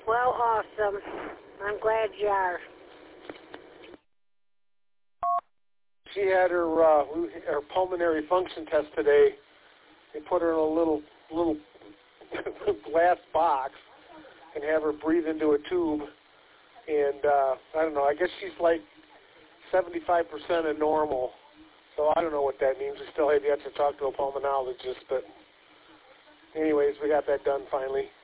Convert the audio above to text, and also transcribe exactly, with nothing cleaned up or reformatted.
Well, awesome. I'm glad you are. She had her uh, her pulmonary function test today. They put her in a little little glass box and have her breathe into a tube. And uh, I don't know. I guess she's like seventy-five percent of normal. So I don't know what that means. We still have yet to talk to a pulmonologist. But anyways, we got that done finally.